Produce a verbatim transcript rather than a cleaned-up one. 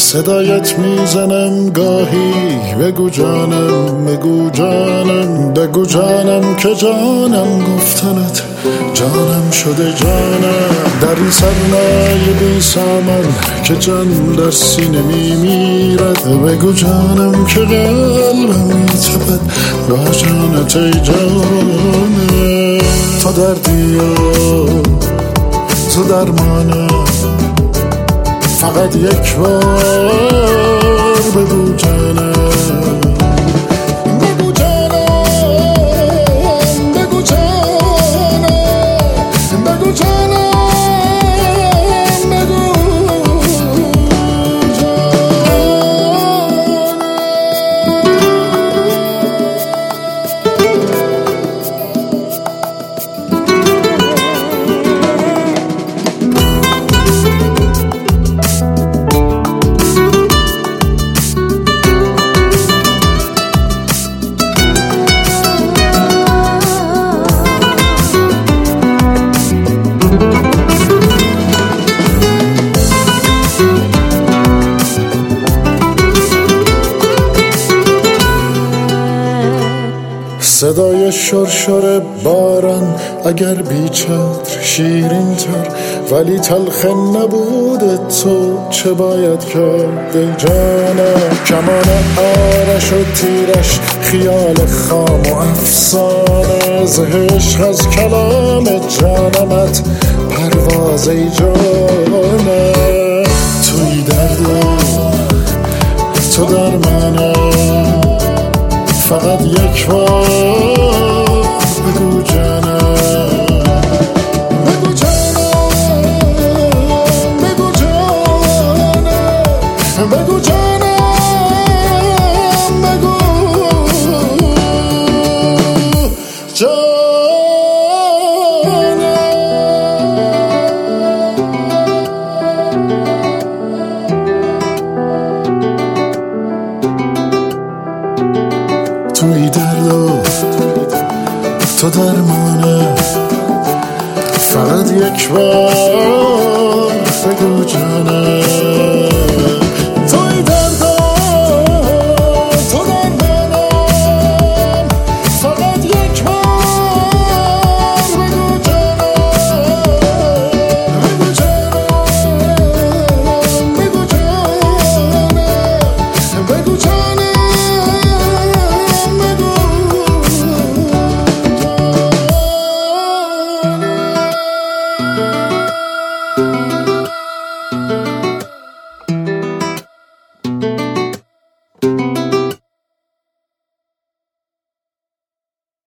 صدایت میزنم گاهی، بگو جانم بگو جانم، بگو جانم که جانم گفتنت جانم شده جانم. در این سرمایه بی سامان که جان در سینه میمیرد، بگو جانم که قلبم میتپد با جانت ای جانم. تو دردی و تو درمانم، فقط یک بار بگو جانم. بگو جانم بگو جانم بگو جانم بگو صدای شرشر باران اگر بیچتر شیرین تر، ولی تلخ نبود تو چه باید کرد ای جانم. کمان آرش و تیرش خیال خام و افسانه، زهش از کلام جانمت پرواز ای جانم. توی درد و تو درمانم، فقط یک بار بگو جانم. بگو جانم بگو جانم بگو جانم بگو توی درد و تو درمانه، فقط یک بار بگو جانم.